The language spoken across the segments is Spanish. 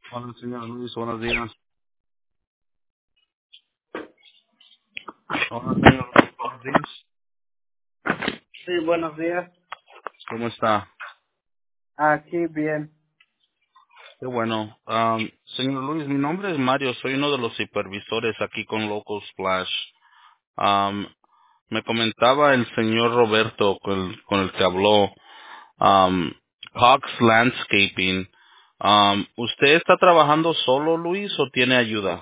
Hola, señor Luis, buenos días. Hola, señor Luis, buenos días. Sí, buenos días. ¿Cómo está? Aquí bien. Qué bueno. Señor Luis, mi nombre es Mario, soy uno de los supervisores aquí con Local Splash. Um, Me comentaba el señor Roberto con el que habló, Cox Landscaping. ¿Usted está trabajando solo, Luis, o tiene ayuda?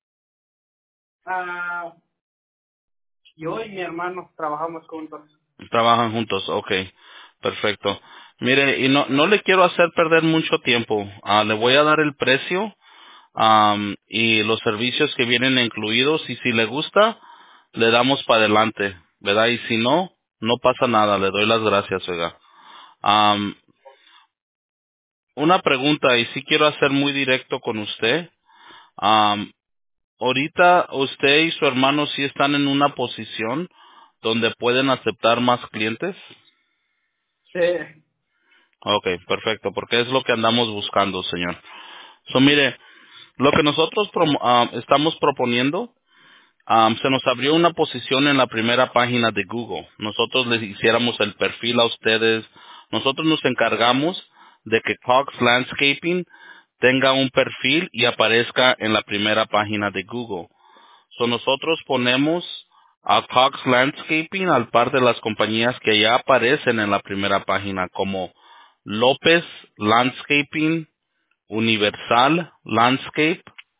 Ah, yo y mi hermano trabajamos juntos. Trabajan juntos, ok, perfecto. Mire, y no le quiero hacer perder mucho tiempo. Le voy a dar el precio y los servicios que vienen incluidos, y si le gusta, le damos para adelante, ¿verdad? Y si no, no pasa nada, le doy las gracias, oiga. Am, una pregunta, y sí quiero hacer muy directo con usted. Am, Ahorita usted y su hermano sí están en una posición donde pueden aceptar más clientes. Sí. Ok, perfecto, porque es lo que andamos buscando, señor. So, mire, lo que nosotros estamos proponiendo, se nos abrió una posición en la primera página de Google. Nosotros les hiciéramos el perfil a ustedes. Nosotros nos encargamos de que Cox Landscaping tenga un perfil y aparezca en la primera página de Google. So, nosotros ponemos a Cox Landscaping al par de las compañías que ya aparecen en la primera página, como López Landscaping, Universal Landscape,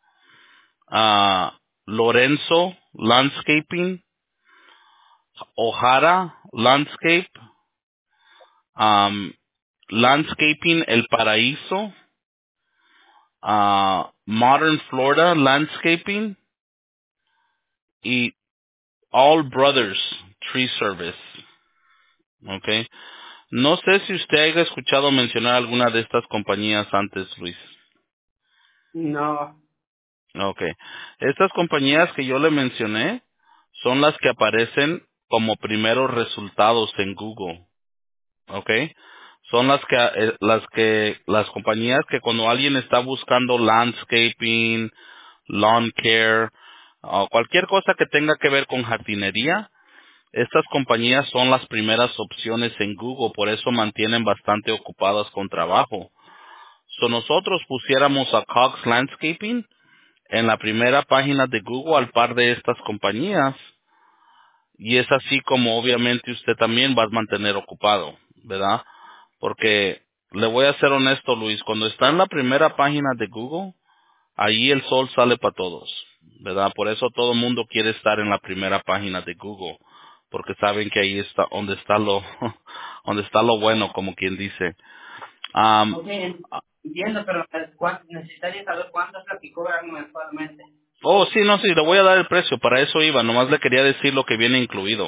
Lorenzo Landscaping, O'Hara Landscape, um, Landscaping El Paraíso, Modern Florida Landscaping y All Brothers Tree Service. Okay. No sé si usted haya escuchado mencionar alguna de estas compañías antes, Luis. No. Okay. Estas compañías que yo le mencioné son las que aparecen como primeros resultados en Google. Okay. Son las compañías que cuando alguien está buscando landscaping, lawn care, o cualquier cosa que tenga que ver con jardinería, estas compañías son las primeras opciones en Google, por eso mantienen bastante ocupadas con trabajo. So nosotros pusiéramos a Cox Landscaping en la primera página de Google al par de estas compañías, y es así como obviamente usted también va a mantener ocupado, ¿verdad? Porque le voy a ser honesto, Luis, cuando está en la primera página de Google, ahí el sol sale para todos, ¿verdad? Por eso todo el mundo quiere estar en la primera página de Google, porque saben que ahí está donde está lo donde está lo bueno, como quien dice. Am, Ok, entiendo, pero necesitaría saber cuánto es lo que cobran mensualmente. oh, sí, no, sí, le voy a dar el precio, para eso iba, nomás le quería decir lo que viene incluido.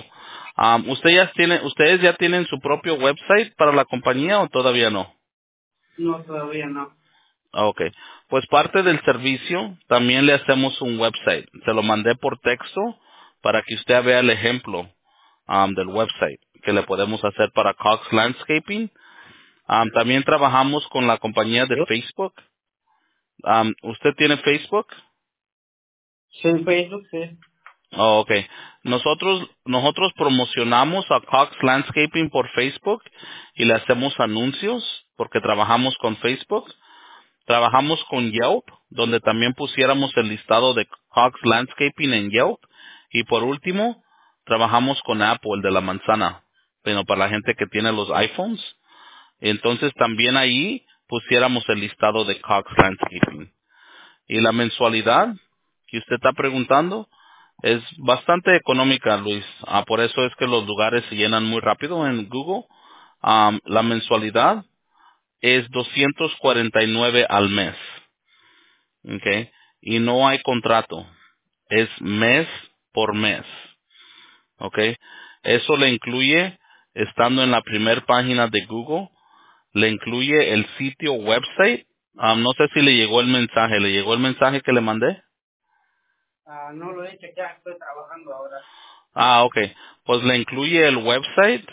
¿Ustedes ya tienen su propio website para la compañía o todavía no? No, todavía no. Ok, pues parte del servicio también le hacemos un website. Se lo mandé por texto para que usted vea el ejemplo del website que le podemos hacer para Cox Landscaping. También trabajamos con la compañía de ¿Sí? Facebook. ¿Usted tiene Facebook? Sí, en Facebook, sí. Oh, ok. Nosotros promocionamos a Cox Landscaping por Facebook y le hacemos anuncios porque trabajamos con Facebook. Trabajamos con Yelp, donde también pusiéramos el listado de Cox Landscaping en Yelp. Y por último, trabajamos con Apple, el de la manzana, pero para la gente que tiene los iPhones. Entonces también ahí pusiéramos el listado de Cox Landscaping. Y la mensualidad que usted está preguntando es bastante económica, Luis. Por eso es que los lugares se llenan muy rápido en Google. La mensualidad es 249 al mes. Okay. Y no hay contrato, es mes por mes. Okay. Eso le incluye, estando en la primera página de Google, le incluye el sitio website. No sé si le llegó ¿le llegó el mensaje que le mandé? No lo he hecho, ya estoy trabajando ahora. Okay. Pues le incluye el website,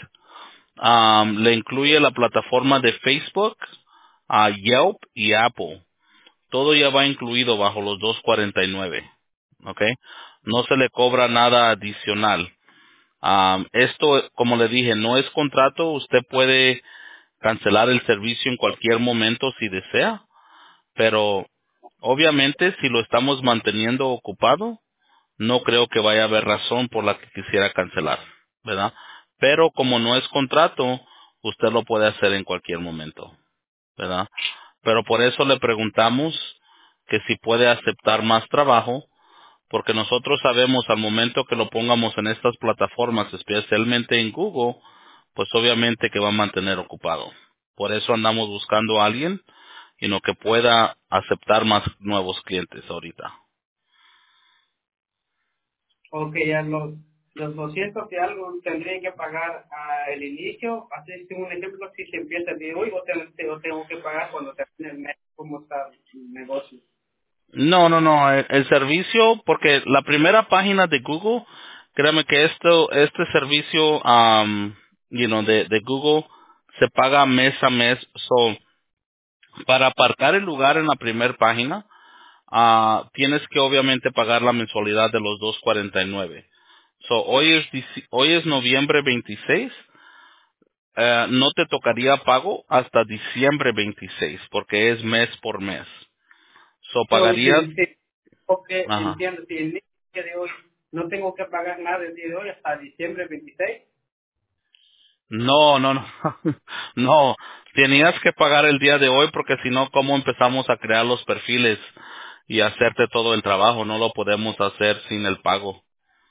le incluye la plataforma de Facebook, Yelp y Apple. todo ya va incluido bajo los 249, ¿ok? No se le cobra nada adicional. Esto, como le dije, no es contrato. Usted puede cancelar el servicio en cualquier momento si desea, pero obviamente si lo estamos manteniendo ocupado, no creo que vaya a haber razón por la que quisiera cancelar, ¿verdad? Pero como no es contrato, usted lo puede hacer en cualquier momento, ¿verdad? Pero por eso le preguntamos que si puede aceptar más trabajo, porque nosotros sabemos al momento que lo pongamos en estas plataformas, especialmente en Google, pues obviamente que va a mantener ocupado. Por eso andamos buscando a alguien y no que pueda aceptar más nuevos clientes ahorita. Ok, ya los 200 y algo tendría que pagar al inicio. Así es un ejemplo, si se empieza el día de hoy, o tengo que pagar cuando termine el mes, cómo está el negocio. No, el servicio, porque la primera página de Google, créame que este servicio, de Google se paga mes a mes. So, para apartar el lugar en la primera página, tienes que obviamente pagar la mensualidad de los 249. So, hoy es noviembre 26. No te tocaría pago hasta diciembre 26, porque es mes por mes. So, So, pagarías, porque ajá. entiendo, si el día de hoy no tengo que pagar nada el día de hoy hasta diciembre 26. No. No, tenías que pagar el día de hoy porque si no, ¿cómo empezamos a crear los perfiles y hacerte todo el trabajo? No lo podemos hacer sin el pago.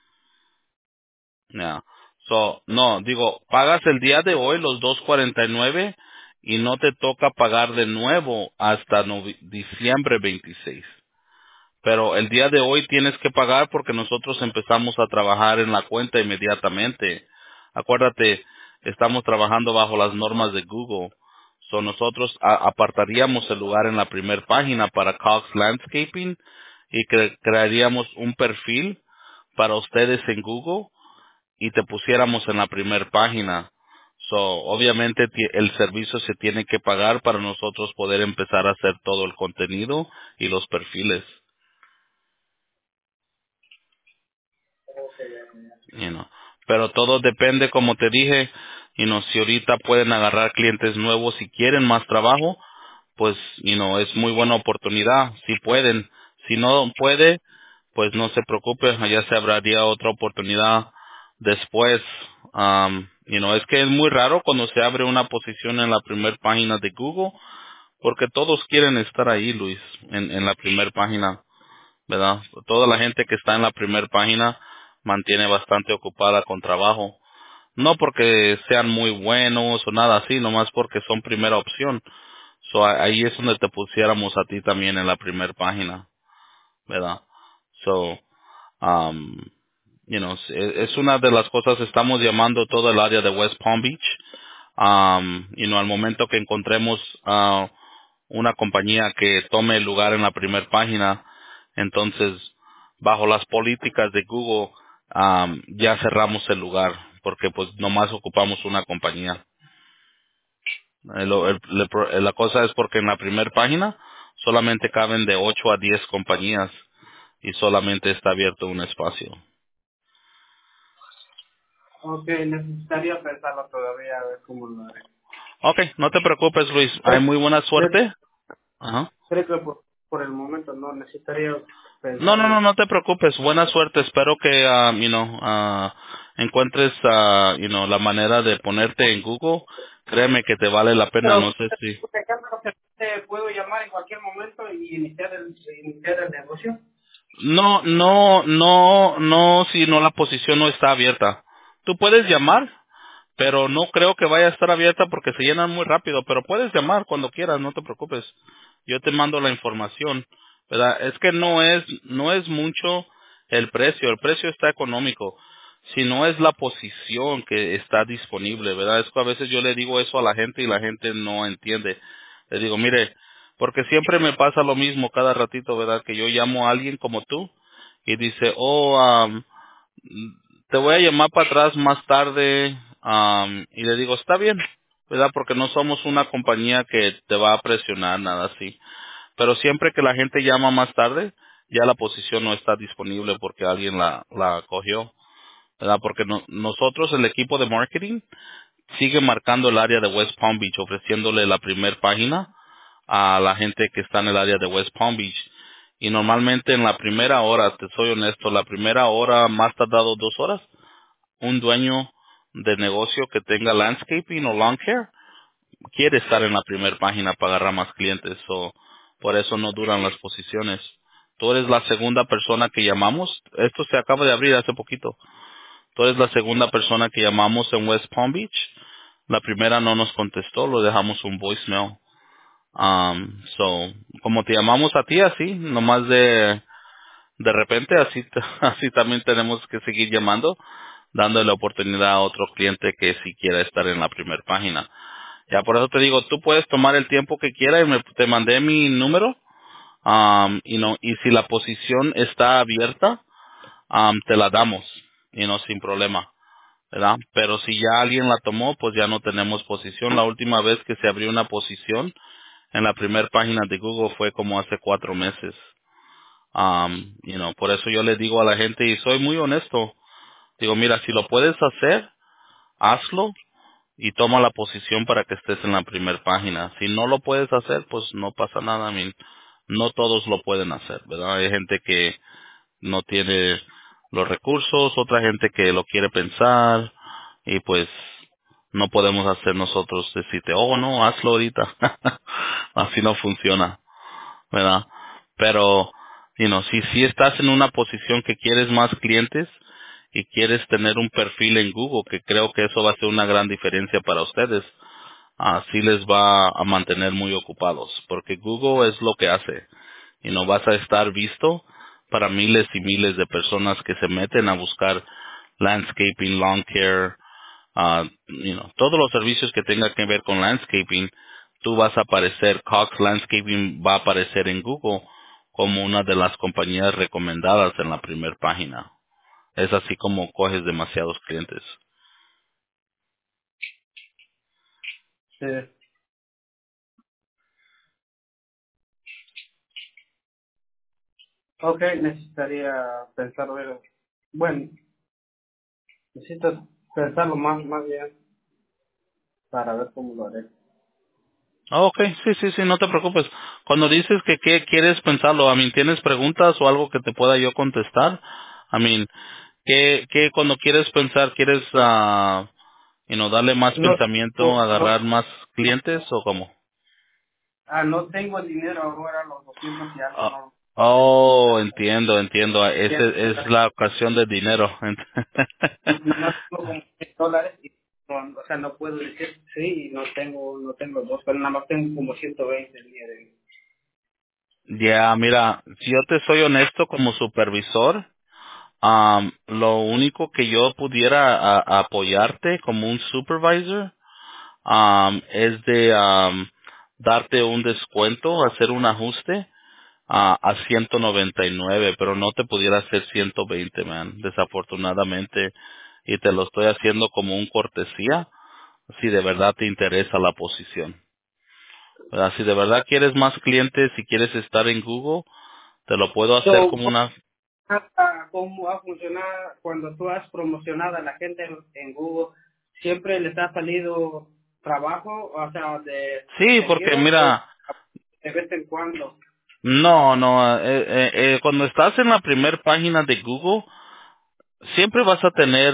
Ya. So, no, digo, pagas el día de hoy los 249 y no te toca pagar de nuevo hasta diciembre 26. Pero el día de hoy tienes que pagar porque nosotros empezamos a trabajar en la cuenta inmediatamente. Acuérdate, estamos trabajando bajo las normas de Google. So nosotros apartaríamos el lugar en la primera página para Cox Landscaping y crearíamos un perfil para ustedes en Google y te pusiéramos en la primera página. So, obviamente el servicio se tiene que pagar para nosotros poder empezar a hacer todo el contenido y los perfiles. you know. Pero todo depende, como te dije, si ahorita pueden agarrar clientes nuevos y quieren más trabajo, pues, es muy buena oportunidad, si pueden. Si no puede, pues no se preocupe, ya se habría otra oportunidad después. Es que es muy raro cuando se abre una posición en la primera página de Google, porque todos quieren estar ahí, Luis, en la primera página. ¿Verdad? Toda la gente que está en la primera página mantiene bastante ocupada con trabajo. No porque sean muy buenos o nada así, nomás porque son primera opción. So, ahí es donde te pusiéramos a ti también en la primera página, ¿verdad? So, um, es una de las cosas, estamos llamando todo el área de West Palm Beach. Al momento que encontremos una compañía que tome el lugar en la primera página, entonces bajo las políticas de Google ya cerramos el lugar porque pues nomás ocupamos una compañía. La cosa es porque en la primera página solamente caben de 8 a 10 compañías y solamente está abierto un espacio. Ok, necesitaría pensarlo todavía, a ver cómo lo haré. Ok, no te preocupes, Luis, hay Creo, muy buena creo, suerte. Ajá. creo que por el momento no, necesitaría No, pensarlo. no te preocupes. Buena suerte. Espero que, encuentres, la manera de ponerte en Google. Créeme que te vale la pena. No Pero, sé si. por ejemplo, te puedo llamar en cualquier momento y iniciar el negocio. No, si no la posición no está abierta. Tú puedes llamar, pero no creo que vaya a estar abierta porque se llenan muy rápido, pero puedes llamar cuando quieras, no te preocupes. Yo te mando la información, ¿verdad? Es que no es mucho el precio está económico, sino es la posición que está disponible, ¿verdad? Es que a veces yo le digo eso a la gente y la gente no entiende. Le digo, mire, porque siempre me pasa lo mismo cada ratito, ¿verdad? Que yo llamo a alguien como tú y dice, te voy a llamar para atrás más tarde, y le digo, está bien, ¿verdad? Porque no somos una compañía que te va a presionar, nada así. pero siempre que la gente llama más tarde, ya la posición no está disponible porque alguien la cogió, ¿verdad? Porque nosotros, el equipo de marketing, sigue marcando el área de West Palm Beach, ofreciéndole la primer página a la gente que está en el área de West Palm Beach. Y normalmente en la primera hora, te soy honesto, la primera hora, más tardado 2 horas, un dueño de negocio que tenga landscaping o lawn care quiere estar en la primera página para agarrar más clientes. Por eso no duran las posiciones. Tú eres la segunda persona que llamamos. Esto se acaba de abrir hace poquito. Tú eres la segunda persona que llamamos en West Palm Beach. La primera no nos contestó, lo dejamos un voicemail. Como te llamamos a ti así, nomás de repente, así, así también tenemos que seguir llamando, dándole la oportunidad a otro cliente que si quiera estar en la primera página. Ya por eso te digo, tú puedes tomar el tiempo que quieras y te mandé mi número, y si la posición está abierta, te la damos, sin problema. ¿Verdad? Pero si ya alguien la tomó, pues ya no tenemos posición. La última vez que se abrió una posición en la primera página de Google fue como hace 4 meses. Por eso yo le digo a la gente, y soy muy honesto, digo, mira, si lo puedes hacer, hazlo y toma la posición para que estés en la primera página. Si no lo puedes hacer, pues no pasa nada. No todos lo pueden hacer, ¿verdad? Hay gente que no tiene los recursos, otra gente que lo quiere pensar, y pues no podemos hacer nosotros decirte, oh no, hazlo ahorita. Así no funciona, ¿verdad? Pero, si estás en una posición que quieres más clientes y quieres tener un perfil en Google, que creo que eso va a ser una gran diferencia para ustedes, así les va a mantener muy ocupados, porque Google es lo que hace, y no vas a estar visto para miles y miles de personas que se meten a buscar landscaping, lawn care, todos los servicios que tengan que ver con landscaping. Tú vas a aparecer, Cox Landscaping va a aparecer en Google como una de las compañías recomendadas en la primera página. Es así como coges demasiados clientes. Sí. Ok, necesitaría pensarlo. Bueno, necesito pensarlo más bien para ver cómo lo haré. Ok, sí, sí, sí, no te preocupes. Cuando dices que quieres pensarlo, ¿tienes preguntas o algo que te pueda yo contestar? ¿Qué cuando quieres pensar, quieres, darle más No, pensamiento, no, no, agarrar más clientes o cómo? no tengo el dinero ahora, los 200 y algo, Ah, no. oh, entiendo, entiendo. Ya, Ese es la ocasión de dinero. nomás tengo como $100 y no, o sea, no puedo decir sí, no tengo dos, pero nada más tengo como 120 el día de hoy. Ya, mira, si yo te soy honesto como supervisor, lo único que yo pudiera apoyarte como un supervisor, es de darte un descuento, hacer un ajuste a 199, pero no te pudiera hacer 120, man, desafortunadamente, y te lo estoy haciendo como un cortesía, si de verdad te interesa la posición. ¿Verdad? Si de verdad quieres más clientes, si quieres estar en Google, te lo puedo hacer So, como una... ¿cómo va a funcionar cuando tú has promocionado a la gente en Google? ¿Siempre les ha salido trabajo, o sea, de Sí, porque seguido o mira, de vez en cuando? no, cuando estás en la primera página de Google, siempre vas a tener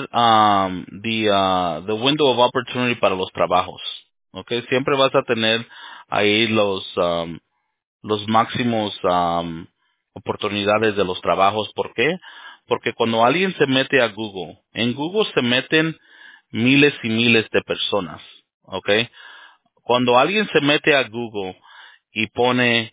the window of opportunity para los trabajos. Okay, siempre vas a tener ahí los máximos oportunidades de los trabajos. ¿Por qué? Porque cuando alguien se mete a Google, en Google se meten miles y miles de personas. Okay, cuando alguien se mete a Google y pone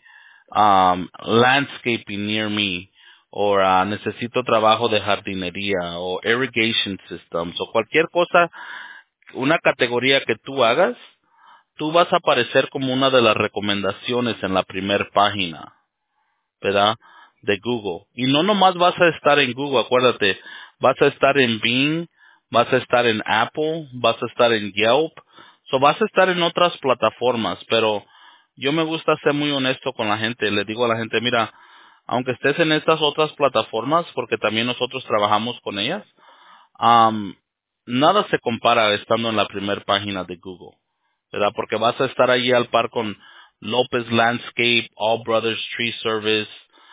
landscaping near me, o necesito trabajo de jardinería, o irrigation systems, o cualquier cosa, una categoría que tú hagas, tú vas a aparecer como una de las recomendaciones en la primera página, ¿verdad? De Google. Y no nomás vas a estar en Google, acuérdate, vas a estar en Bing, vas a estar en Apple, vas a estar en Yelp, vas a estar en otras plataformas, pero yo me gusta ser muy honesto con la gente. Le digo a la gente, mira, aunque estés en estas otras plataformas, porque también nosotros trabajamos con ellas, am, nada se compara estando en la primera página de Google, ¿verdad? Porque vas a estar allí al par con Lopez Landscape, All Brothers Tree Service,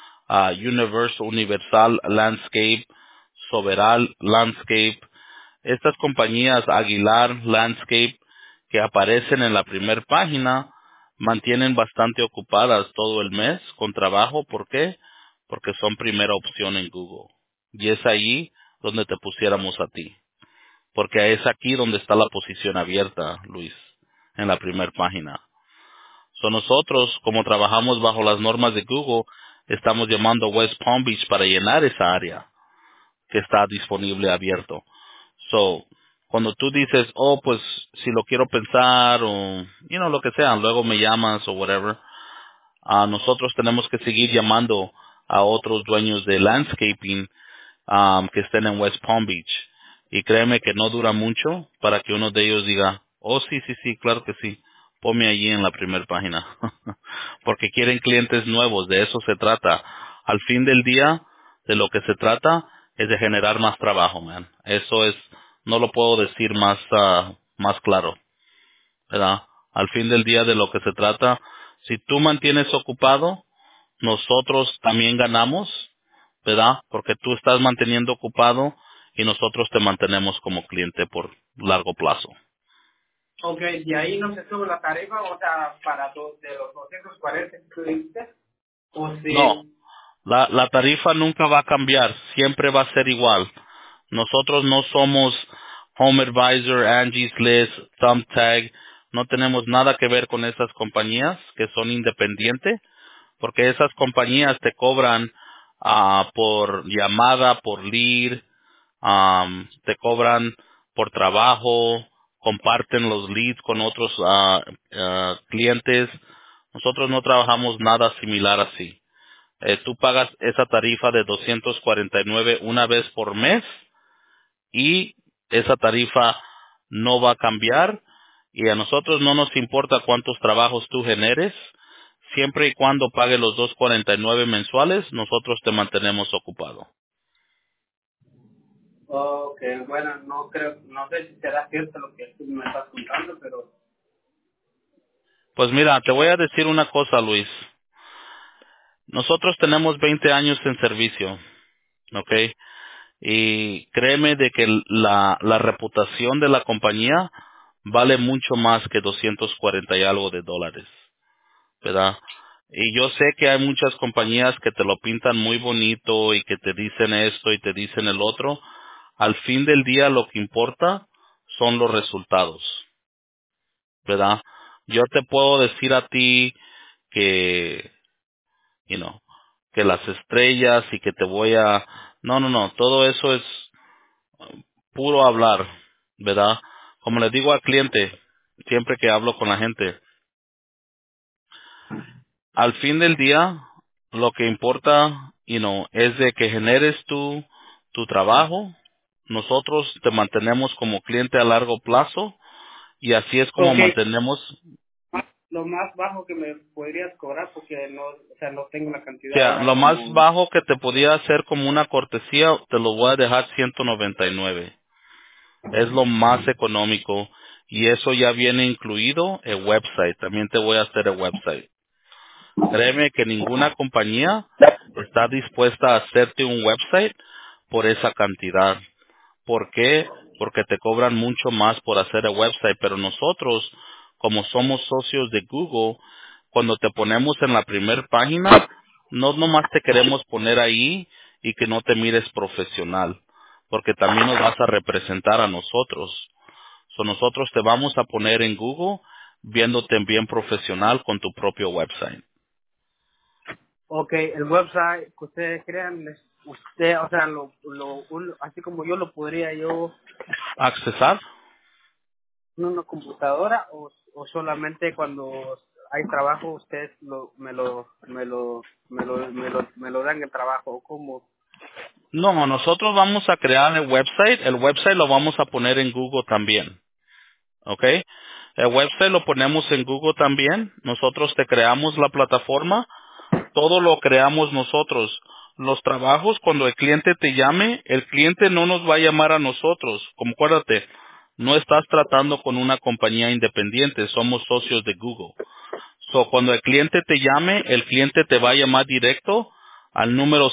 Universal Landscape, Soberal Landscape, estas compañías Aguilar Landscape que aparecen en la primera página mantienen bastante ocupadas todo el mes con trabajo. ¿Por qué? Porque son primera opción en Google. Y es ahí donde te pusiéramos a ti. Porque es aquí donde está la posición abierta, Luis, en la primera página. Nosotros, como trabajamos bajo las normas de Google, estamos llamando a West Palm Beach para llenar esa área que está disponible abierto. Cuando tú dices, oh, pues si lo quiero pensar o, lo que sea, luego me llamas o whatever, nosotros tenemos que seguir llamando a otros dueños de landscaping que estén en West Palm Beach. Y créeme que no dura mucho para que uno de ellos diga, oh, sí, sí, sí, claro que sí, ponme allí en la primera página. Porque quieren clientes nuevos, de eso se trata. Al fin del día, de lo que se trata es de generar más trabajo, man. Eso es, no lo puedo decir más claro, ¿verdad? Al fin del día de lo que se trata, si tú mantienes ocupado, nosotros también ganamos, ¿verdad? Porque tú estás manteniendo ocupado y nosotros te mantenemos como cliente por largo plazo. Ok, de ahí no se sube la tarifa, o sea, para de los 240 que tú dijiste, o No, si... la tarifa nunca va a cambiar, siempre va a ser igual. Nosotros no somos Home Advisor, Angie's List, Thumbtag, no tenemos nada que ver con esas compañías que son independientes, porque esas compañías te cobran por llamada, por lead, te cobran por trabajo, comparten los leads con otros clientes. Nosotros no trabajamos nada similar así. Tú pagas esa tarifa de 249 una vez por mes y esa tarifa no va a cambiar y a nosotros no nos importa cuántos trabajos tú generes. Siempre y cuando pague los 249 mensuales, nosotros te mantenemos ocupado. Ok, bueno, no creo, no sé si será cierto lo que tú me estás contando, pero... Pues mira, te voy a decir una cosa, Luis. Nosotros tenemos 20 años en servicio, ¿ok? Y créeme de que la reputación de la compañía vale mucho más que 240 y algo de dólares, ¿verdad? Y yo sé que hay muchas compañías que te lo pintan muy bonito y que te dicen esto y te dicen el otro. Al fin del día lo que importa son los resultados, ¿verdad? Yo te puedo decir a ti que, you know, que las estrellas y que te voy a... No, no, no, todo eso es puro hablar, ¿verdad? Como le digo al cliente, siempre que hablo con la gente, al fin del día, lo que importa, es de que generes tu trabajo. Nosotros te mantenemos como cliente a largo plazo y así es como Ok, mantenemos. lo más bajo que me podrías cobrar, porque no, o sea, no tengo una O cantidad sea, ahora lo más como... bajo que te podía hacer como una cortesía, te lo voy a dejar 199. Es lo más económico y eso ya viene incluido el website. También te voy a hacer el website. Créeme que ninguna compañía está dispuesta a hacerte un website por esa cantidad. ¿Por qué? Porque te cobran mucho más por hacer el website, pero nosotros, como somos socios de Google, cuando te ponemos en la primera página, no nomás te queremos poner ahí y que no te mires profesional, porque también nos vas a representar a nosotros. Nosotros te vamos a poner en Google viéndote bien profesional con tu propio website. Ok, el website que ustedes crean, usted, o sea, así como yo lo podría yo ¿Accesar? en una computadora o solamente cuando hay trabajo ustedes me lo dan el trabajo o cómo. No, nosotros vamos a crear el website lo vamos a poner en Google también, ¿ok? El website lo ponemos en Google también. Nosotros te creamos la plataforma. Todo lo creamos nosotros. Los trabajos, cuando el cliente te llame, el cliente no nos va a llamar a nosotros. Como acuérdate, no estás tratando con una compañía independiente, somos socios de Google. So, cuando el cliente te llame, el cliente te va a llamar directo al número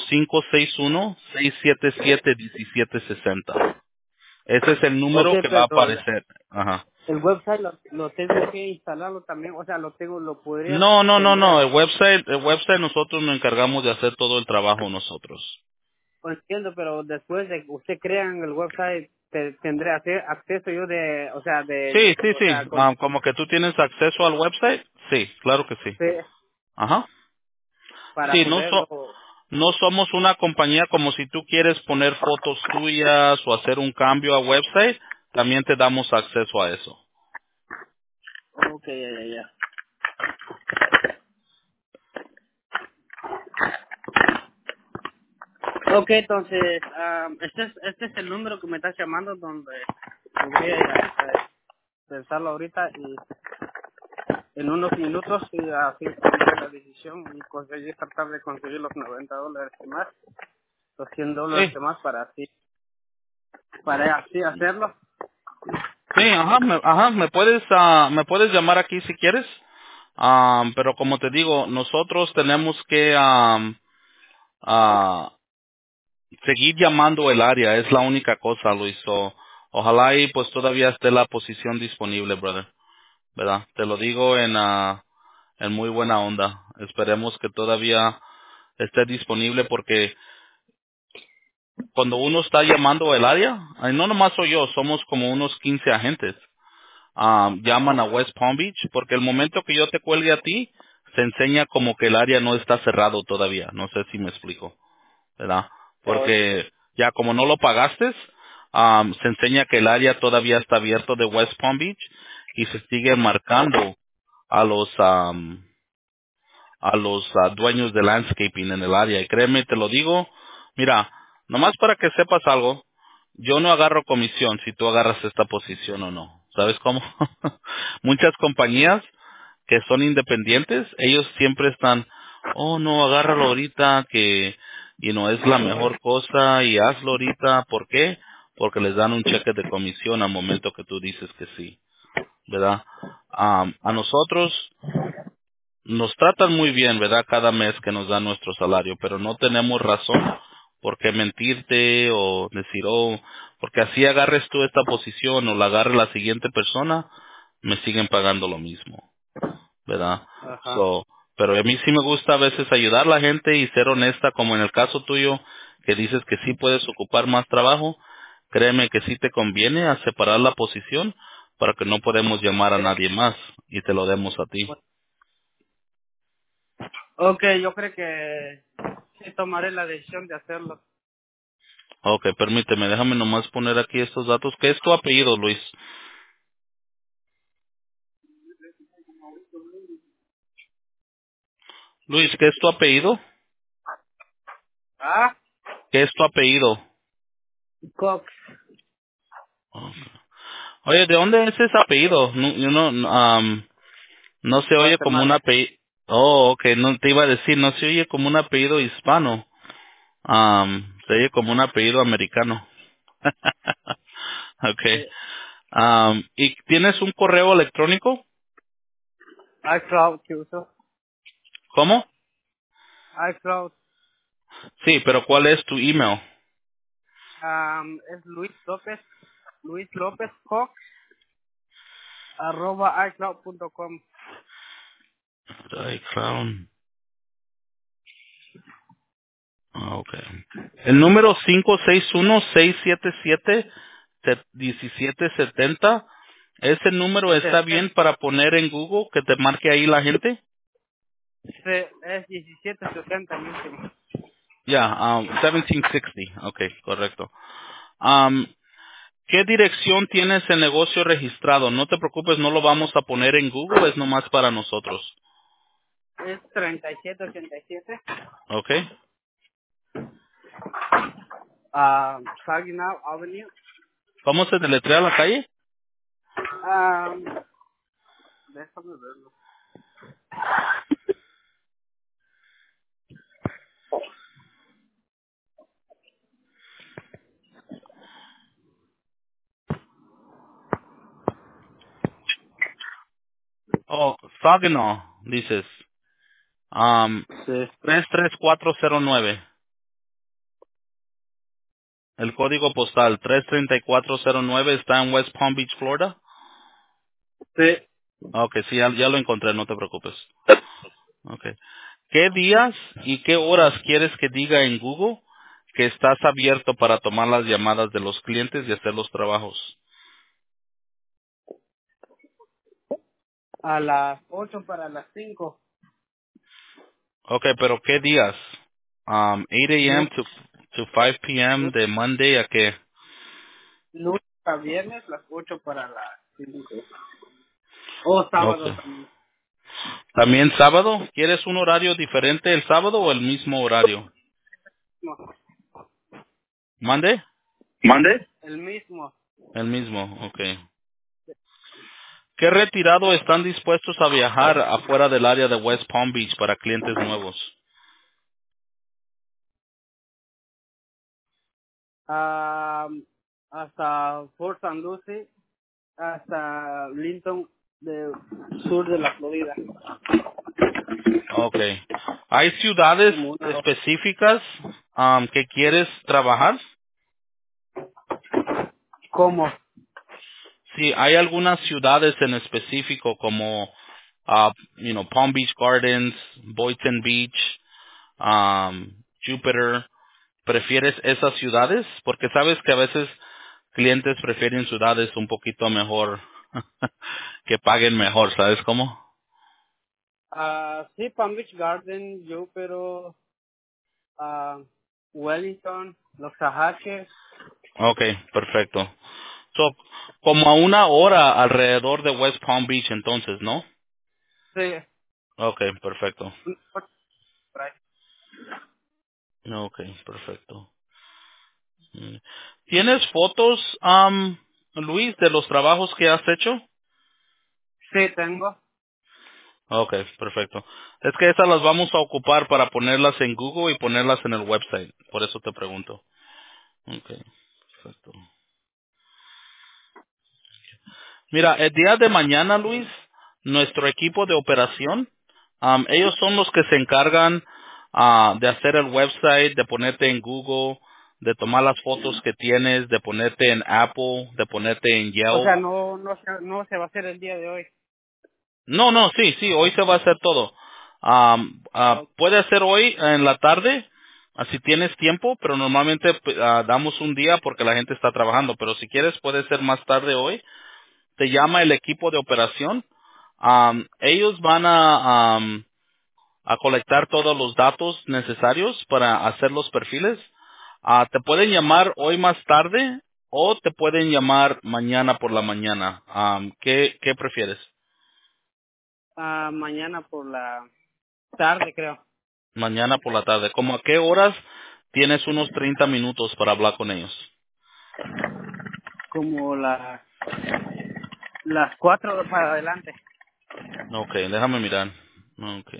561-677-1760. Ese es el Ok, número que va a pero aparecer. Ajá. el website lo tengo que instalarlo también, o sea, lo podría, No, no, no, no. tendría, El website nosotros nos encargamos de hacer todo el trabajo nosotros. no entiendo, pero después de que usted crean el website, tendré acceso yo de, Sí, sí, o sí. sea, con, Como que tú tienes acceso al website. Sí, claro que sí. de- Ajá. para Sí, poderlo, no somos una compañía como si tú quieres poner fotos tuyas o hacer un cambio a website, también te damos acceso a eso. ok, ya. Ok, entonces, este es el número que me estás llamando donde voy a pensarlo ahorita y en unos minutos y así tomar la decisión y tratar de conseguir los $90 y más, los $100 Sí, y más para así hacerlo. sí, ajá, me puedes llamar aquí si quieres. Pero como te digo, nosotros tenemos que ah, seguir llamando el área, es la única cosa, Luis. Ojalá y pues todavía esté la posición disponible, brother. ¿Verdad? Te lo digo en muy buena onda. Esperemos que todavía esté disponible porque cuando uno está llamando el área, no nomás soy yo, somos como unos 15 agentes. Llaman a West Palm Beach porque el momento que yo te cuelgue a ti, se enseña como que el área no está cerrado todavía. No sé si me explico, ¿verdad? Oh, Porque ya como no lo pagaste, se enseña que el área todavía está abierto de West Palm Beach y se sigue marcando a los dueños de landscaping en el área. Y créeme, te lo digo, mira, nomás para que sepas algo, yo no agarro comisión si tú agarras esta posición o no. ¿Sabes cómo? Muchas compañías que son independientes, ellos siempre están, oh no, agárralo ahorita que y no es la mejor cosa y hazlo ahorita. ¿Por qué? Porque les dan un cheque de comisión al momento que tú dices que sí, ¿verdad? A nosotros nos tratan muy bien, ¿verdad? Cada mes que nos dan nuestro salario, pero no tenemos razón por qué mentirte o decir, oh, porque así agarres tú esta posición o la agarre la siguiente persona, me siguen pagando lo mismo, ¿verdad? ajá. So, pero a mí sí me gusta a veces ayudar a la gente y ser honesta, como en el caso tuyo, que dices que sí puedes ocupar más trabajo, créeme que sí te conviene a separar la posición para que no podemos llamar a nadie más y te lo demos a ti. Ok, yo creo que sí tomaré la decisión de hacerlo. Ok, permíteme, déjame nomás poner aquí estos datos. ¿Qué es tu apellido, Luis? Luis, ¿qué es tu apellido? Ah, ¿Qué es tu apellido? Cox, Oye, ¿de dónde es ese apellido? No, no se oye como un Guatemala. apellido. Oh, ok, no te iba a decir, no se oye como un apellido hispano. Se oye como un apellido americano. Ok. Sí. ¿Y tienes un correo electrónico? iCloud que uso. ¿Cómo? iCloud Sí, pero ¿cuál es tu email? es Luis López Cox @icloud.com. iCloud. Ok. El número 561-677-1770, ¿ese número está bien para poner en Google que te marque ahí la gente? Es 1760 el último. Ya, 1760, ok, correcto. Um, ¿Qué dirección tienes el negocio registrado? No te preocupes, no lo vamos a poner en Google, es nomás para nosotros. Es 3787. Ok. Saginaw Avenue. ¿Cómo se deletrea la calle? Um, déjame verlo. Oh, Saginaw, dices. Um, Sí, 33409. El código postal 33409 está en West Palm Beach, Florida. sí. Ok, sí, ya lo encontré, no te preocupes. Ok. ¿Qué días y qué horas quieres que diga en Google que estás abierto para tomar las llamadas de los clientes y hacer los trabajos? A las 8 para las 5. Ok, pero ¿qué días? 8 a.m. Lunes, to 5 p.m. de Monday a qué? lunes a viernes, las 8 para las 5. O Ok. sábado también. ¿También sábado? ¿Quieres un horario diferente el sábado o el mismo horario? No, ¿Mande? ¿mande? El mismo. El mismo, ok. ¿Qué retirado están dispuestos a viajar afuera del área de West Palm Beach para clientes nuevos? Ah, hasta Fort San Lucie, hasta Linton, de sur de la Florida. Ok. ¿Hay ciudades Como una hora. específicas que quieres trabajar? ¿Cómo? Sí, hay algunas ciudades en específico como, Palm Beach Gardens, Boynton Beach, Jupiter. ¿Prefieres esas ciudades? Porque sabes que a veces clientes prefieren ciudades un poquito mejor, que paguen mejor, ¿sabes cómo? Sí, Palm Beach Garden, yo, pero Wellington, Los Ajaches, Okay, perfecto. So, como a una hora alrededor de West Palm Beach entonces, ¿no? sí, Okay, perfecto. por ahí. Okay, perfecto. Mm. ¿Tienes fotos, Luis, de los trabajos que has hecho? Sí, tengo. Okay, perfecto. Es que esas las vamos a ocupar para ponerlas en Google y ponerlas en el website. Por eso te pregunto. Okay, perfecto. Mira, el día de mañana, Luis, nuestro equipo de operación, ellos son los que se encargan de hacer el website, de ponerte en Google, de tomar las fotos que tienes, de ponerte en Apple, de ponerte en O Yelp. sea, no se va a hacer el día de hoy. No, no, sí, sí, hoy se va a hacer todo. Ah, Puede ser hoy en la tarde, si tienes tiempo, pero normalmente damos un día porque la gente está trabajando, pero si quieres puede ser más tarde hoy. Te llama el equipo de operación. Ellos van a colectar todos los datos necesarios para hacer los perfiles. Te pueden llamar hoy más tarde o te pueden llamar mañana por la mañana. ¿Qué prefieres? mañana por la tarde, creo. Mañana por la tarde. ¿Cómo a qué horas tienes unos 30 minutos para hablar con ellos? Como las 4 para adelante. Ok, déjame mirar. Ok,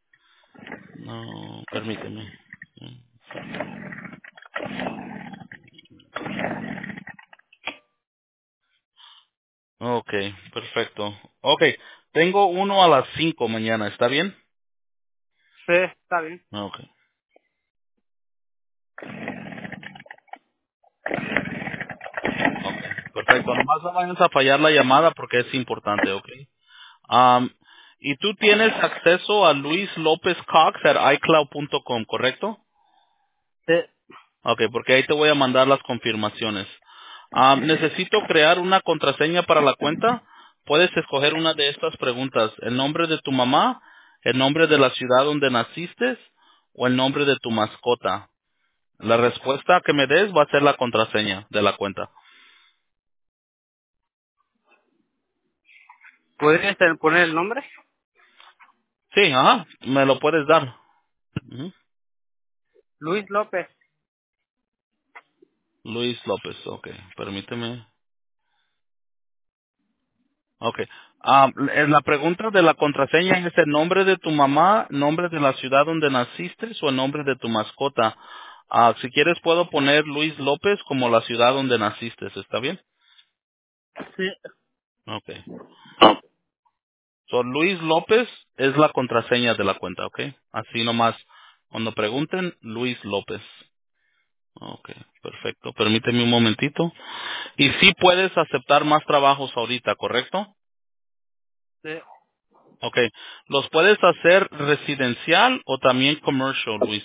no, permíteme. Ok, perfecto. Ok, tengo uno a las 5 mañana, ¿está bien? Sí, está bien. Ok, ok, perfecto. Nomás no vayas a fallar la llamada porque es importante, ok. Um, y tú tienes acceso a luislopezcox@icloud.com, ¿correcto? Sí. Ok, porque ahí te voy a mandar las confirmaciones. Necesito crear una contraseña para la cuenta. Puedes escoger una de estas preguntas. El nombre de tu mamá, el nombre de la ciudad donde naciste o el nombre de tu mascota. La respuesta que me des va a ser la contraseña de la cuenta. ¿Podrías poner el nombre? Sí, ajá, me lo puedes dar. Ujú. Luis López. Luis López, ok, permíteme. Ok, La pregunta de la contraseña es el nombre de tu mamá, nombre de la ciudad donde naciste o el nombre de tu mascota. Si quieres puedo poner Luis López como la ciudad donde naciste, ¿está bien? Sí. Okay. So, Luis López es la contraseña de la cuenta, ¿ok? Así nomás, cuando pregunten, Luis López. Ok, perfecto. Permíteme un momentito. Y sí puedes aceptar más trabajos ahorita, ¿correcto? Sí. Ok. ¿Los puedes hacer residencial o también commercial, Luis?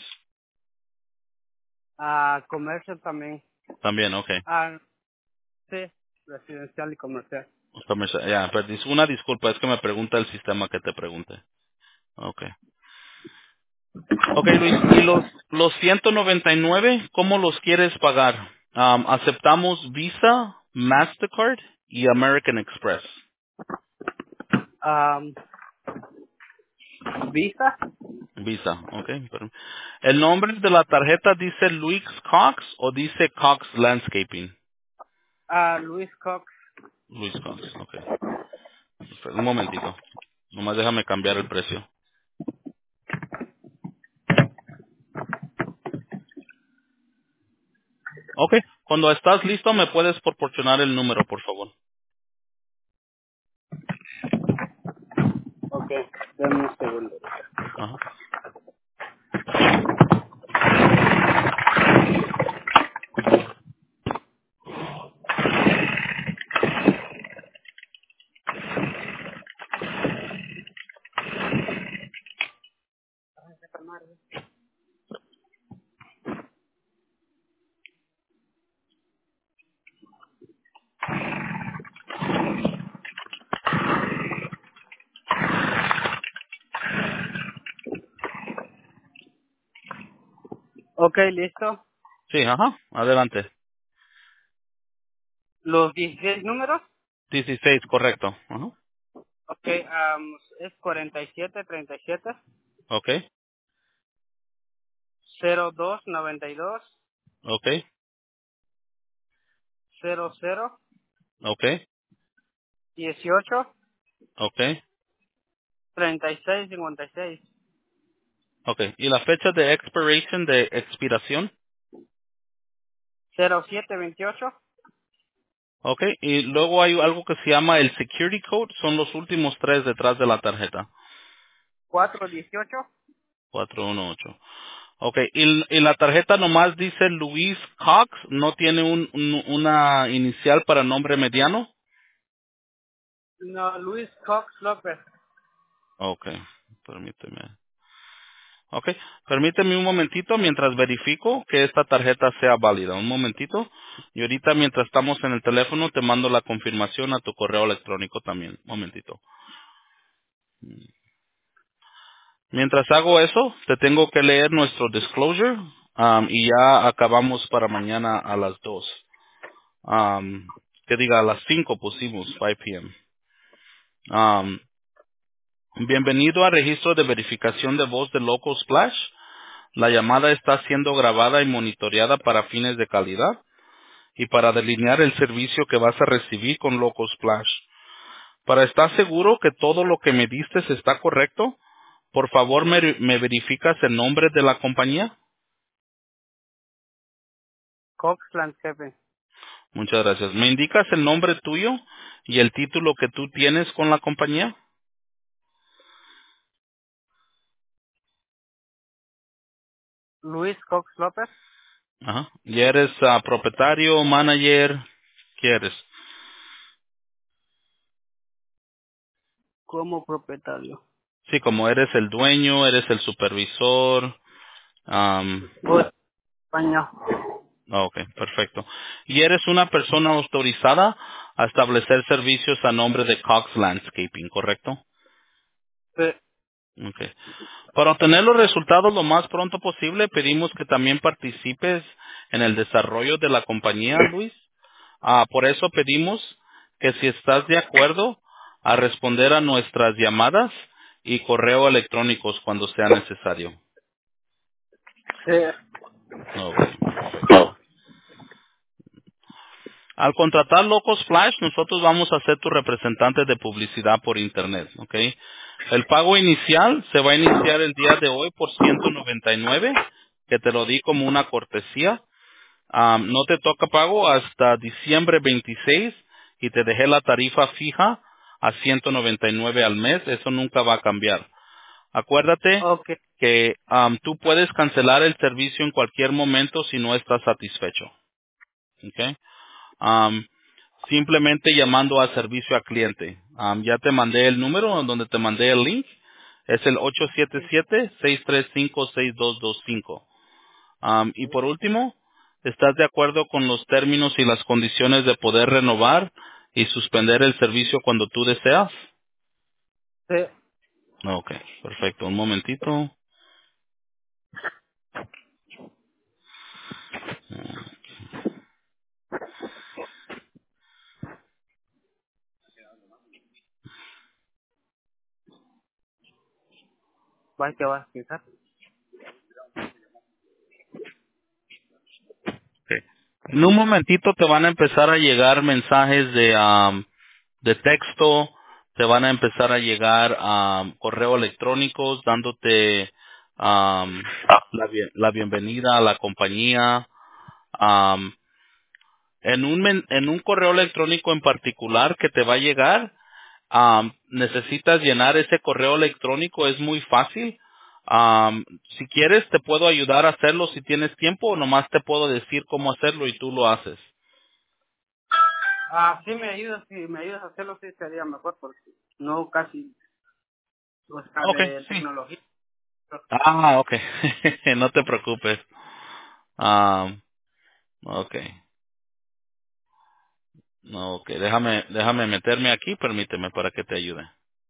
Comercio también. También, ok. Sí, residencial y comercial. Comercial, ya, pero una disculpa, es que me pregunta el sistema que te pregunte. Ok. Ok, Luis, ¿y los 199, cómo los quieres pagar? Aceptamos Visa, Mastercard y American Express. Um, Visa, Visa, ok. ¿El nombre de la tarjeta dice Luis Cox o dice Cox Landscaping? Luis Cox. Luis Cox, ok. Perfecto. Un momentito. Nomás déjame cambiar el precio. Ok. Cuando estás listo, me puedes proporcionar el número, por favor. Ok, denme un segundo. Ajá. Ok, listo. Sí, ajá. Adelante. Los 16 números. 16, correcto. Ajá. Ok, es 4737 Ok. 0292 Ok. 00 Ok. 18 Ok. 36 56 Ok. ¿Y la fecha de expiration, de expiración? 07 28 Ok. Y luego hay algo que se llama el security code. Son los últimos tres detrás de la tarjeta. 418. 418. Ok. ¿Y la tarjeta nomás dice Luis Cox? ¿No tiene una inicial para nombre mediano? No, Luis Cox López. Ok. Permíteme. Ok. Permíteme un momentito mientras verifico que esta tarjeta sea válida. Un momentito. Y ahorita mientras estamos en el teléfono te mando la confirmación a tu correo electrónico también. Un momentito. Mientras hago eso, te tengo que leer nuestro disclosure y ya acabamos para mañana a las 2. Que diga a las 5 pusimos, 5 p.m. Um, Bienvenido al registro de verificación de voz de Local Splash. La llamada está siendo grabada y monitoreada para fines de calidad y para delinear el servicio que vas a recibir con Local Splash. Para estar seguro que todo lo que me diste está correcto, por favor me verificas el nombre de la compañía. Cox Landscape. Muchas gracias. ¿Me indicas el nombre tuyo y el título que tú tienes con la compañía? Luis Cox López. Ajá. ¿Y eres propietario, manager? ¿Qué eres? Como propietario. Sí, como eres el dueño, eres el supervisor. Pues, España. Ok, perfecto. ¿Y eres una persona autorizada a establecer servicios a nombre de Cox Landscaping, correcto? Sí. Ok. Para obtener los resultados lo más pronto posible, pedimos que también participes en el desarrollo de la compañía, Luis. Por eso pedimos que si estás de acuerdo a responder a nuestras llamadas y correo electrónicos cuando sea necesario. Sí. Ok. Al contratar Locos Flash, nosotros vamos a ser tu representante de publicidad por Internet, ¿ok? El pago inicial se va a iniciar el día de hoy por 199, que te lo di como una cortesía. No te toca pago hasta diciembre 26 y te dejé la tarifa fija a 199 al mes. Eso nunca va a cambiar. Acuérdate Ok. que tú puedes cancelar el servicio en cualquier momento si no estás satisfecho. ¿Ok? Am, simplemente llamando a servicio al cliente. Ya te mandé el número donde te mandé el link. Es el 877-635-6225. Y por último, ¿estás de acuerdo con los términos y las condiciones de poder renovar y suspender el servicio cuando tú deseas? Sí. Ok, perfecto. Un momentito. ¿Qué vas a pensar? Ok. En un momentito te van a empezar a llegar mensajes de texto, te van a empezar a llegar correo electrónicos dándote la bienvenida a la compañía. Am, en un correo electrónico en particular que te va a llegar, necesitas llenar ese correo electrónico, es muy fácil. Si quieres, te puedo ayudar a hacerlo si tienes tiempo, o nomás te puedo decir cómo hacerlo y tú lo haces. Sí si me ayudas a hacerlo, sí sería mejor, porque no casi, o sea, Ok, de sí. tecnología. Ok. No te preocupes. Um, ok. No, ok. Déjame meterme aquí, permíteme para que te ayude.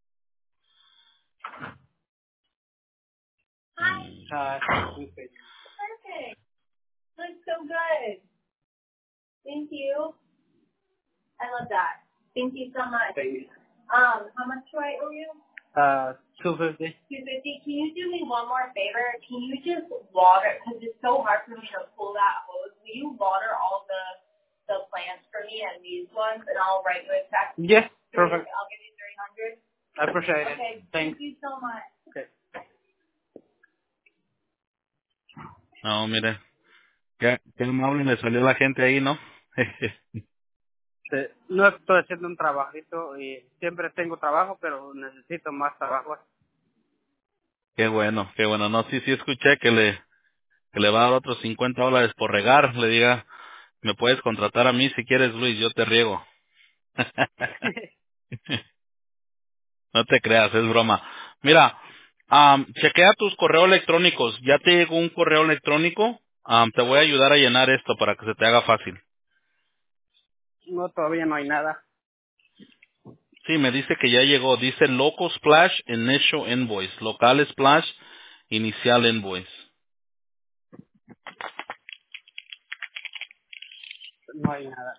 Ah, sí, sí. Perfect. Looks so good. Thank you. I love that. Thank you so much. Thank you. How much do I owe you? 250. 250. Can you do me one more favor? Can you just water, because it's so hard for me to pull that hose. Will you water all the plants for me and these ones, and I'll write you a check? Yes, perfect. I'll give you 300. I appreciate it. Okay. Thanks. Thank you so much. Okay. No, mire. Qué amable le salió la gente ahí, ¿no? Sí, no estoy haciendo un trabajito y siempre tengo trabajo, pero necesito más trabajo. Qué bueno, qué bueno. No, sí escuché que le va a dar otros $50 por regar. Le diga, me puedes contratar a mí si quieres, Luis, yo te riego. No te creas, es broma. Mira, chequea tus correos electrónicos. ¿Ya te llegó un correo electrónico? Te voy a ayudar a llenar esto para que se te haga fácil. No, todavía no hay nada. Sí, me dice que ya llegó. Dice Local Splash Initial Invoice. Local Splash Inicial Invoice. No hay nada.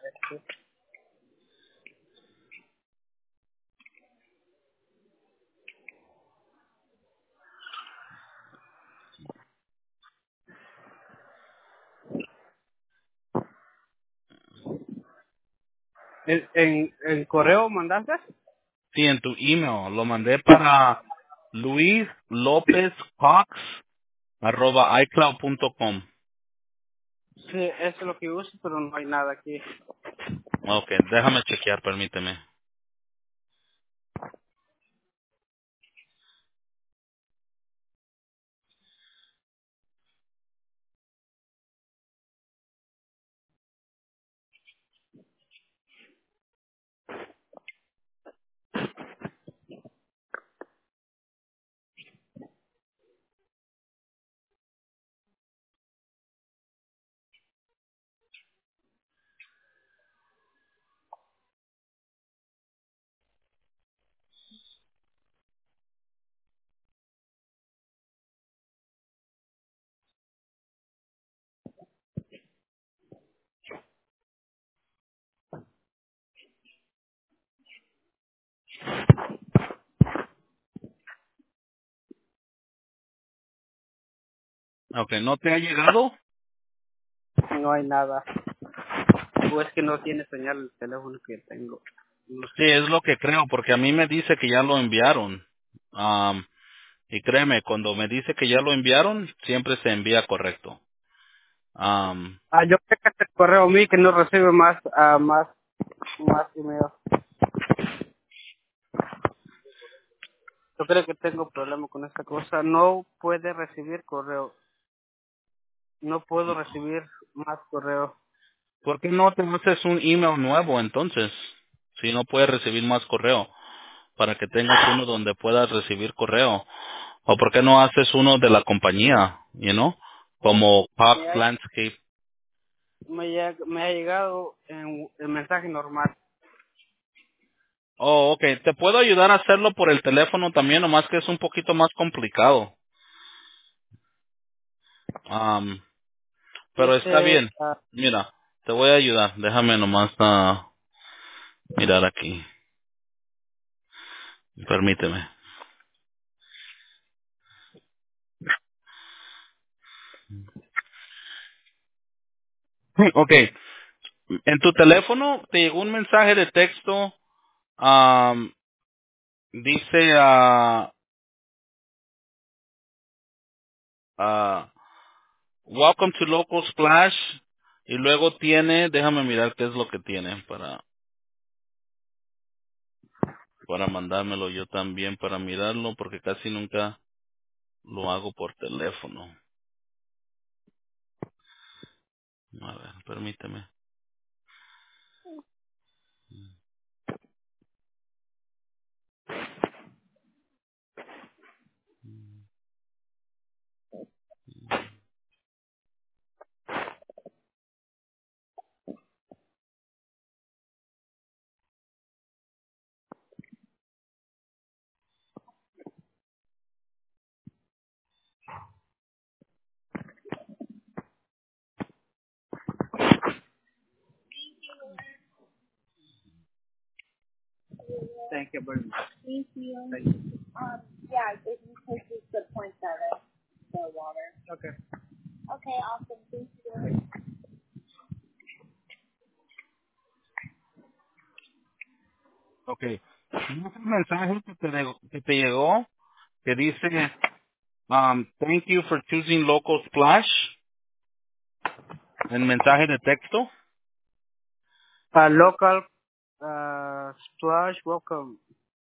¿En correo mandaste? Sí, en tu email. Lo mandé para luislopezcox@icloud.com. Sí, eso es lo que uso, pero no hay nada aquí. Ok, déjame chequear, permíteme. Ok, ¿no te ha llegado? No hay nada. o es que no tiene señal el teléfono que tengo. No Sí, sé. es lo que creo, porque a mí me dice que ya lo enviaron. Y créeme, cuando me dice que ya lo enviaron, siempre se envía correcto. Am, Yo creo que este correo a mí que no recibe más email. Yo creo que tengo problema con esta cosa. No puede recibir correo. No puedo recibir más correo. ¿Por qué no te haces un email nuevo entonces? Si no puedes recibir más correo, para que tengas uno donde puedas recibir correo. ¿O por qué no haces uno de la compañía, Como Me Cox ha, Landscape. me ha llegado en el mensaje normal. Oh, ok. Te puedo ayudar a hacerlo por el teléfono también, nomás que es un poquito más complicado. Am, pero está Dice, bien. Mira, te voy a ayudar. Déjame nomás mirar aquí. Permíteme. Ok. En tu teléfono te llegó un mensaje de texto. Dice Welcome to Local Splash. Y luego tiene, déjame mirar qué es lo que tiene para mandármelo yo también para mirarlo, porque casi nunca lo hago por teléfono. A ver, permíteme. thank you very much. Thank you. Thank you. Yeah, if you purchase the points out of the water. Okay. Okay, awesome. Thank you. Ok. ¿Tienes un mensaje que te llegó que dice thank you for choosing Local Splash? En mensaje de texto. Local splash welcome.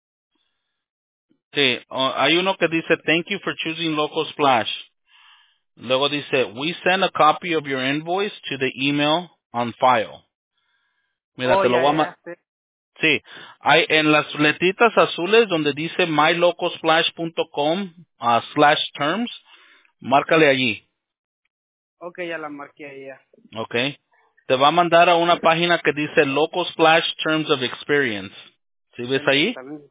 Sí, hay uno que dice thank you for choosing Local Splash. Luego dice we send a copy of your invoice to the email on file. Mira, Oh, te lo ya, voy a ya, sí. sí, hay en las letritas azules donde dice mylocalsplash.com /terms, márcale allí, Ok, ya la marqué ahí ya. ¿ok? Te va a mandar a una página que dice Local Splash Terms of Experience. ¿Sí ves ahí? Permítame.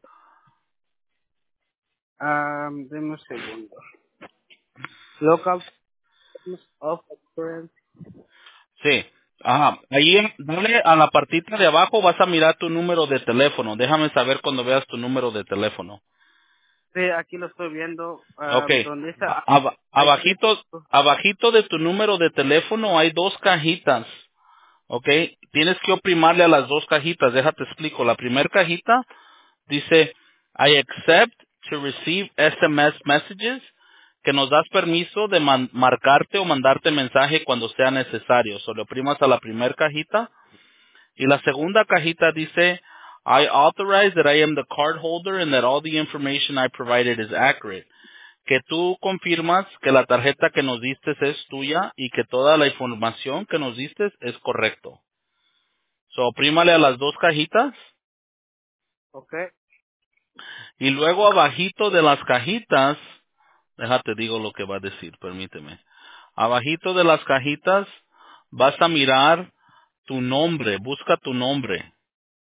Deme un segundo. Local of experience. Sí. Ajá. Ahí, dale a la partita de abajo, vas a mirar tu número de teléfono. Déjame saber cuando veas tu número de teléfono. Sí, aquí lo estoy viendo. Ok. Donde está aquí. Abajito de tu número de teléfono hay dos cajitas. Ok. Tienes que oprimarle a las dos cajitas. Déjate explico. La primera cajita dice, I accept to receive SMS messages, que nos das permiso de marcarte o mandarte mensaje cuando sea necesario. Solo oprimas a la primera cajita. Y la segunda cajita dice, I authorize that I am the card holder and that all the information I provided is accurate. Que tú confirmas que la tarjeta que nos diste es tuya y que toda la información que nos diste es correcto. So, oprímale a las dos cajitas Ok. y luego abajito de las cajitas, déjate digo lo que va a decir, permíteme. Abajito de las cajitas vas a mirar tu nombre, busca tu nombre.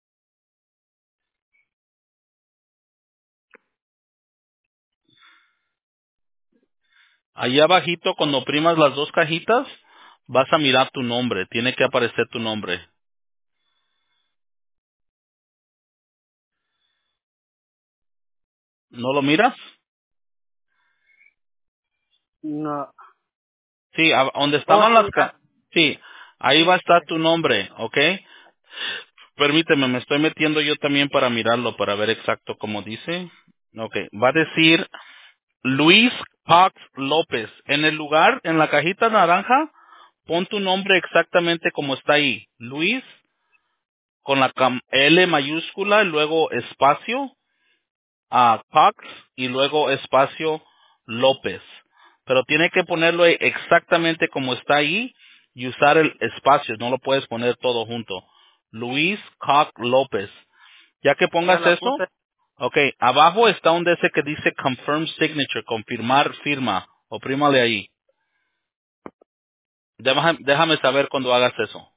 Allí abajito, cuando oprimas las dos cajitas, vas a mirar tu nombre. Tiene que aparecer tu nombre. ¿No lo miras? No. Sí, donde Oh, estaban sí, las ya. sí, Ahí Sí, va a estar tu nombre, ¿ok? Permíteme, me estoy metiendo yo también para mirarlo, para ver exacto cómo dice. Ok, va a decir Luis Cox López. En el lugar, en la cajita naranja, pon tu nombre exactamente como está ahí. Luis, con la L mayúscula, y luego espacio, Cox, y luego espacio López. Pero tiene que ponerlo exactamente como está ahí y usar el espacio, no lo puedes poner todo junto. Luis Cox López. Ya que ya pongas la eso, puse. ok, abajo está un ese que dice confirm signature, confirmar firma. Oprímale ahí. Déjame saber cuando hagas eso.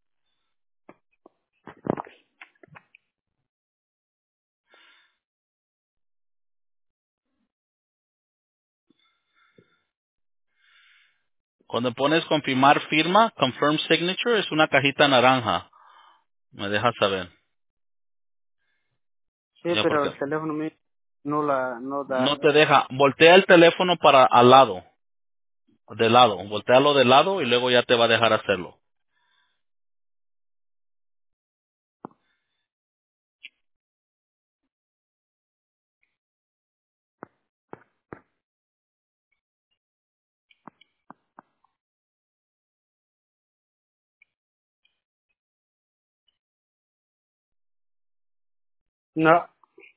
Cuando pones confirmar firma, confirm signature, es una cajita naranja. Me dejas saber. Sí, Ya pero porque el teléfono mío no no da. te deja. Voltea el teléfono para al lado, de lado. Voltealo de lado y luego ya te va a dejar hacerlo. No,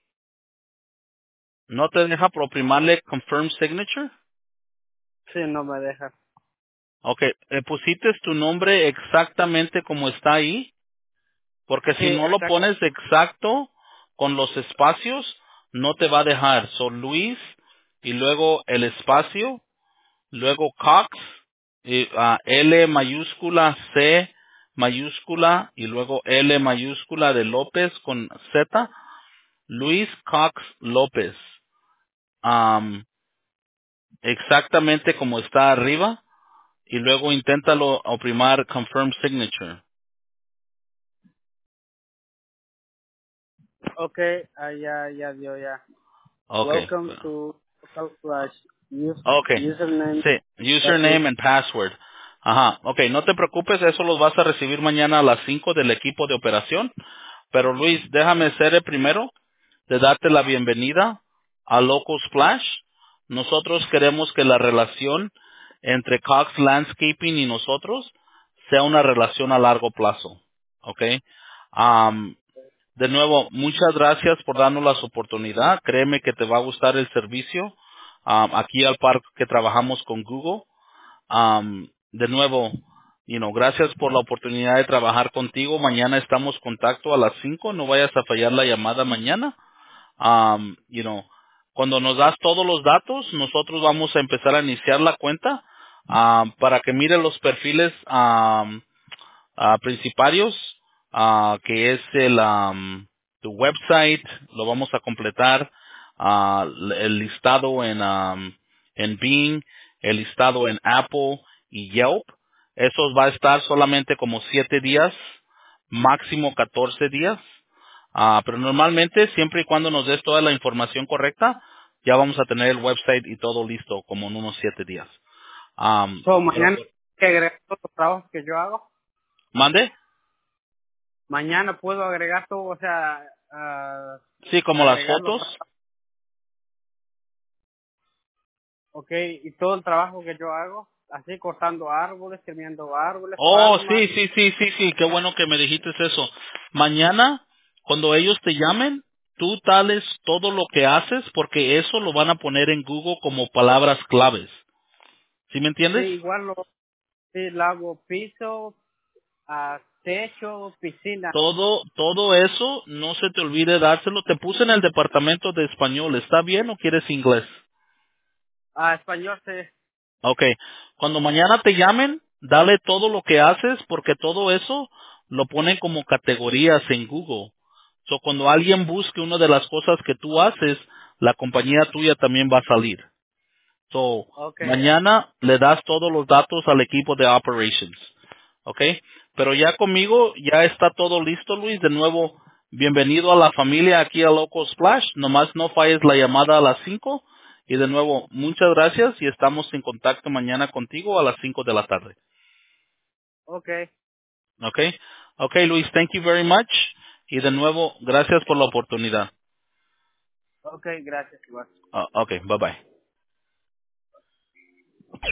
¿No te deja proprimarle confirm signature? sí, no me deja. Ok, pusiste tu nombre exactamente como está ahí, porque Sí, si no lo exacto. pones exacto con los espacios, no te va a dejar. Son Luis y luego el espacio, luego Cox, y, L mayúscula, C mayúscula y luego L mayúscula de López con Z, Luis Cox López. Am, exactamente como está arriba y luego inténtalo oprimar confirm signature. Okay, ya dio ya. Okay. Welcome to Local Flash. Okay. Username, Sí, password. username and password. Ajá. Okay, no te preocupes, eso los vas a recibir mañana a las 5 del equipo de operación. Pero Luis, déjame ser el primero de darte la bienvenida a Local Splash. Nosotros queremos que la relación entre Cox Landscaping y nosotros sea una relación a largo plazo. Okay. De nuevo, muchas gracias por darnos la oportunidad. Créeme que te va a gustar el servicio. Aquí al par que trabajamos con Google. De nuevo, gracias por la oportunidad de trabajar contigo. Mañana estamos en contacto a las 5. No vayas a fallar la llamada mañana. Cuando nos das todos los datos, nosotros vamos a empezar a iniciar la cuenta para que mire los perfiles principarios, que es tu website, lo vamos a completar, el listado en Bing, el listado en Apple y Yelp. Eso va a estar solamente como 7 días, máximo 14 días. Pero normalmente, siempre y cuando nos des toda la información correcta, ya vamos a tener el website y todo listo como en unos 7 días. So, Pero, mañana que agregar todos los trabajos que yo hago. ¿mande? Mañana puedo agregar todo, o sea, Sí, como las agregar los fotos. trabajos. Okay, y todo el trabajo que yo hago, así cortando árboles, terminando árboles, Oh, palmas. sí, sí, sí, sí, sí, qué bueno que me dijiste eso. Mañana, cuando ellos te llamen, tú tales todo lo que haces porque eso lo van a poner en Google como palabras claves. ¿Sí me Sí, entiendes? igual sí, lo hago piso, techo, piscina. Todo eso, no se te olvide dárselo. Te puse en el departamento de español. ¿Está bien o quieres inglés? Español, sí. Ok. Cuando mañana te llamen, dale todo lo que haces porque todo eso lo ponen como categorías en Google. So, cuando alguien busque una de las cosas que tú haces, la compañía tuya también va a salir. So, Okay, mañana le das todos los datos al equipo de operations. ¿Ok? Pero ya conmigo ya está todo listo, Luis. De nuevo, bienvenido a la familia aquí a Local Splash. Nomás no falles la llamada a las 5. Y de nuevo, muchas gracias y estamos en contacto mañana contigo a las 5 de la tarde. okay. Okay. Okay, Luis, thank you very much. Y de nuevo, gracias por la oportunidad. Ok, gracias, igual. Okay, bye-bye.